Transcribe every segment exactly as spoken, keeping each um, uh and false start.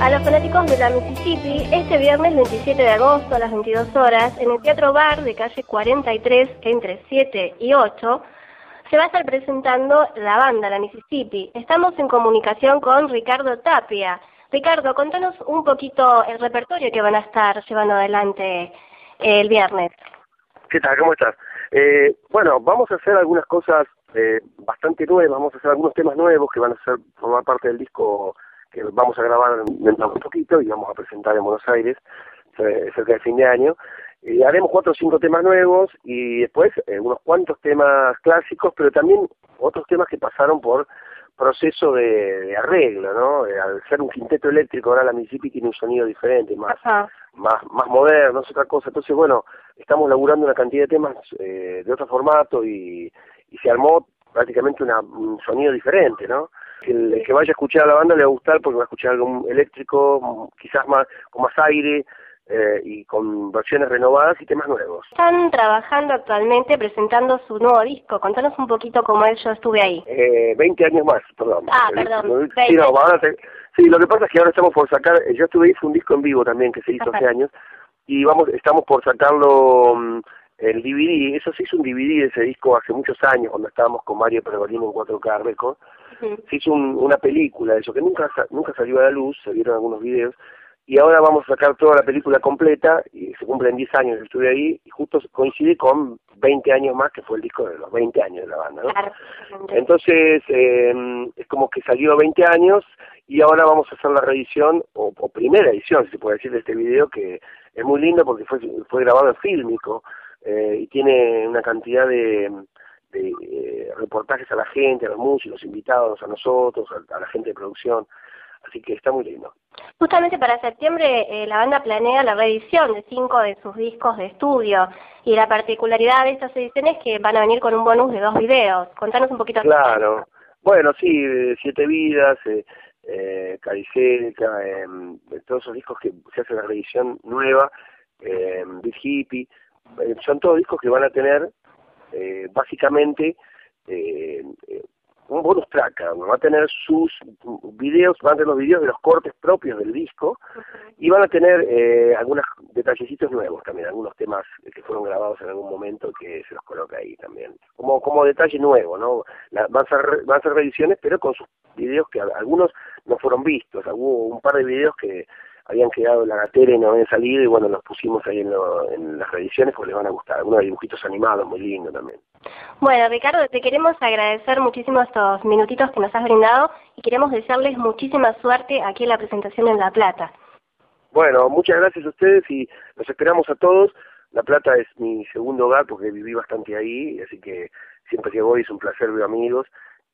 A los fanáticos de la Mississippi, este viernes veintisiete de agosto a las veintidós horas, en el Teatro Bar de calle cuarenta y tres, entre siete y ocho, se va a estar presentando la banda La Mississippi. Estamos en comunicación con Ricardo Tapia. Ricardo, contanos un poquito el repertorio que van a estar llevando adelante el viernes. ¿Qué tal? ¿Cómo estás? Eh, bueno, vamos a hacer algunas cosas eh, bastante nuevas, vamos a hacer algunos temas nuevos que van a ser, formar parte del disco que vamos a grabar dentro de un poquito y vamos a presentar en Buenos Aires eh, cerca de fin de año. Eh, haremos cuatro o cinco temas nuevos y después eh, unos cuantos temas clásicos, pero también otros temas que pasaron por proceso de, de arreglo, ¿no? Eh, al ser un quinteto eléctrico, ahora la Mississippi tiene un sonido diferente, más más más moderno, es otra cosa. Entonces, bueno, estamos laburando una cantidad de temas eh, de otro formato y, y se armó prácticamente una, un sonido diferente, ¿no? El, el que vaya a escuchar a la banda le va a gustar porque va a escuchar algo eléctrico, quizás más con más aire, Eh, y con versiones renovadas y temas nuevos. Están trabajando actualmente presentando su nuevo disco. Contanos un poquito cómo es Yo Estuve Ahí. Eh, veinte años más, perdón. Ah, perdón. Sí, no, ahora te, sí, lo que pasa es que ahora estamos por sacar, Yo Estuve Ahí fue un disco en vivo también que se hizo hace años y vamos, estamos por sacarlo um, el D V D. Eso se hizo un D V D de ese disco hace muchos años cuando estábamos con Mario Pergolini en cuatro K Records. Uh-huh. Se hizo un, una película de eso que nunca nunca salió a la luz, se vieron algunos videos. Y ahora vamos a sacar toda la película completa, y se cumplen diez años que estuve ahí, y justo coincide con veinte años más, que fue el disco de los veinte años de la banda, ¿no? Claro. Entonces, eh, es como que salió veinte años, y ahora vamos a hacer la reedición, o, o primera edición, si se puede decir, de este video, que es muy lindo porque fue fue grabado en fílmico, eh, y tiene una cantidad de, de eh, reportajes a la gente, a los músicos, invitados, a nosotros, a, a la gente de producción. Así que está muy lindo. Justamente para septiembre eh, la banda planea la reedición de cinco de sus discos de estudio y la particularidad de estas ediciones es que van a venir con un bonus de dos videos. Contanos un poquito. Claro. Bueno, sí, Siete Vidas, eh, eh, Cariceca, eh, todos esos discos que se hace la reedición nueva, eh, Big Hippie, eh, son todos discos que van a tener eh, básicamente eh, eh, un bonus track, ¿no? Va a tener sus videos, van a tener los videos de los cortes propios del disco, uh-huh. Y van a tener eh, algunos detallecitos nuevos también, algunos temas que fueron grabados en algún momento que se los coloca ahí también, como como detalle nuevo, ¿no? La, van a ser van a ser reediciones, pero con sus videos que algunos no fueron vistos, hubo un par de videos que habían quedado en la gatera y no habían salido, y bueno, los pusimos ahí en, lo, en las reediciones porque les van a gustar, algunos dibujitos animados muy lindos también. Bueno, Ricardo, te queremos agradecer muchísimo estos minutitos que nos has brindado y queremos desearles muchísima suerte aquí en la presentación en La Plata. Bueno, muchas gracias a ustedes y los esperamos a todos. La Plata es mi segundo hogar porque viví bastante ahí, así que siempre que voy es un placer ver amigos.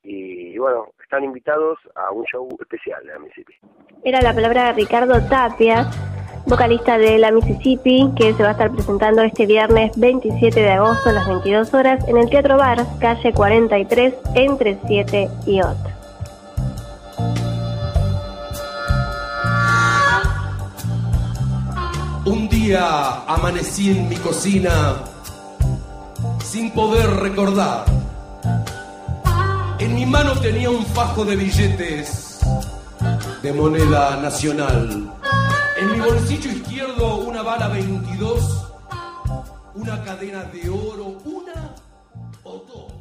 Y bueno, están invitados a un show especial de la Mississippi. Era la palabra de Ricardo Tapia, vocalista de la Mississippi, que se va a estar presentando este viernes veintisiete de agosto a las veintidós horas en el Teatro Bar, calle cuarenta y tres, entre siete y ocho. Un día amanecí en mi cocina sin poder recordar. En mi mano tenía un fajo de billetes de moneda nacional. En mi bolsillo izquierdo una bala veintidós, una cadena de oro, una o dos.